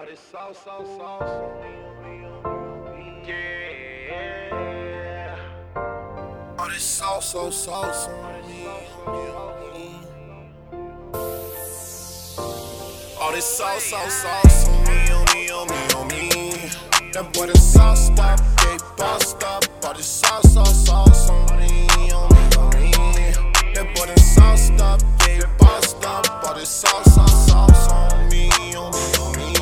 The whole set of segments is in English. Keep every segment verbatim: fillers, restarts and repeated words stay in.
All this sauce, sauce, sauce. Yeah. All this sauce, sauce, sauce on me. All this sauce, sauce, sauce on me, on me, on me, on me. That boy the sauce stop, they bossed up. All this sauce, sauce, sauce on me, on me, on me. That boy the sauce stop, they bossed up. All this sauce, sauce, sauce on me, on me, on me.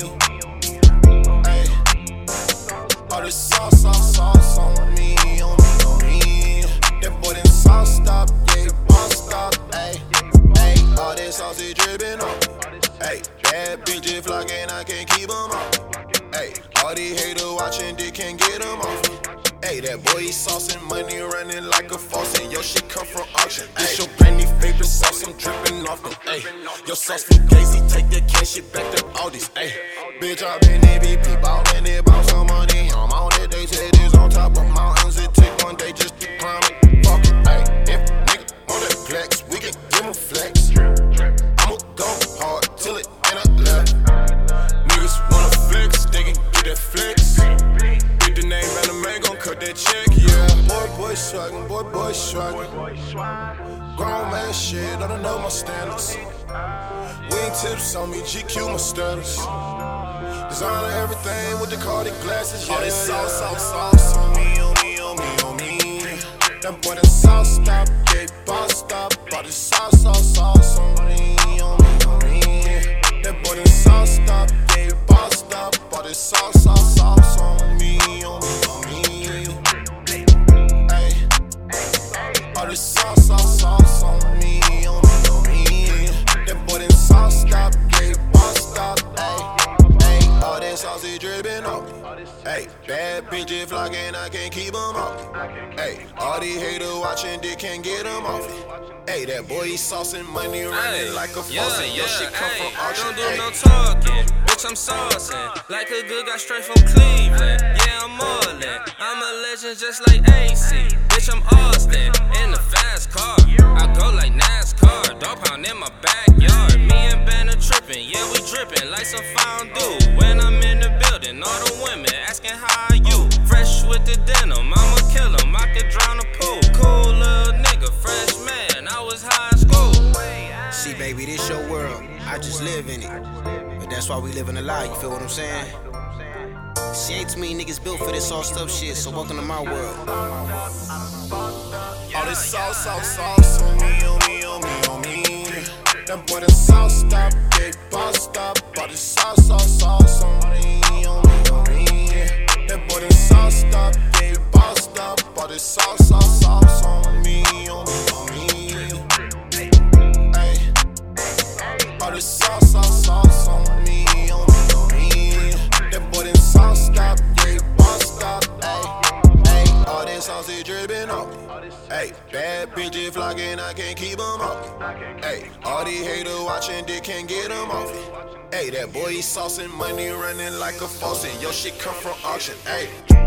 Ay. All this sauce, sauce, sauce on me, on me, on me. That boy the sauce stop, they bossed up. Ay, ay. All this sauce is dripping up. Ay, bad bitches flocking, I can't keep them up. Ay, all these haters watching, they can't get them off. Ay, that boy he saucing, money running like a faucet. Your shit come from auction. This your brandy favorite sauce, I'm dripping off them. Ay, your sauce from Gazy, take that cash shit back to all this. Ay, bitch, I been M V P, ballin' it, bought some money. I'm on it, they said it's on top of mountains. It take one day just to climb it. Fuck it, ay, if nigga on that flex, we can give him flex. I'ma go hard till it ain't a left. Niggas wanna flex, they can get that flex. Get the name and the man gon' cut that check, yeah. Boy, boy, swaggin', boy, boy, swaggin'. Grown man shit, I don't know my standards. Wing tips on me, G Q my status. Designer everything with the Cardi glasses, yeah. All this sauce, sauce, sauce on me, on me, on me, on me. That boy the sauce stop, yeah, boss stop. All this sauce, sauce, sauce on me, on me, on me. That boy the sauce stop, yeah, boss stop. All this sauce, sauce, sauce on me, on me, on me. Ay, all this sauce, sauce, sauce on me, on me, on me. That boy the sauce stop, yeah, boss stop. Ay, ay, all this sauce is dripping off me. Ay, bad bitches flocking, I can't keep them off me. Ay, all these haters watching, they can't get them off me. Ay, that boy he saucing, money running like a yeah, faucet. Your yeah, shit come ay, from auction. Don't do Ay. no talking, bitch, I'm saucing. Like a good guy straight from Cleveland. Yeah, I'm all that. I'm a legend just like A C. Bitch, I'm Austin. In the fast car. I go like NASCAR. Dog pound in my backyard. Me and Ben are tripping. Yeah, we dripping like some fondue. When I'm in the building, all the women asking how are you. Fresh with the denim, I'ma kill him. I could drown a pool. Cool little nigga, fresh man. I was high in school. See, baby, this your world. I just live in it. But that's why we living a lie, you feel what I'm saying? See, ain't too many niggas built for this sauced up shit, so welcome to my world. All this sauce, sauce, sauce on me, on me, on me, on me. That boy the sauce stop, they boss stop. All this sauce, sauce, sauce on me, on me, on me. That boy the sauce stop, they boss stop. All this sauce, sauce, sauce on me, on me, on me. Ay, all this sauce, sauce, sauce on me, on me, on me. That boy the sauce stop, they boss stop. Ay, ay, all this sauce is dripping off me. Ay, bad bitches flocking, I can't keep them off me. Ay, all these haters watching, they can't get them off me. Ay, that boy he saucing, money running like a faucet. Your shit come from auction. Ay.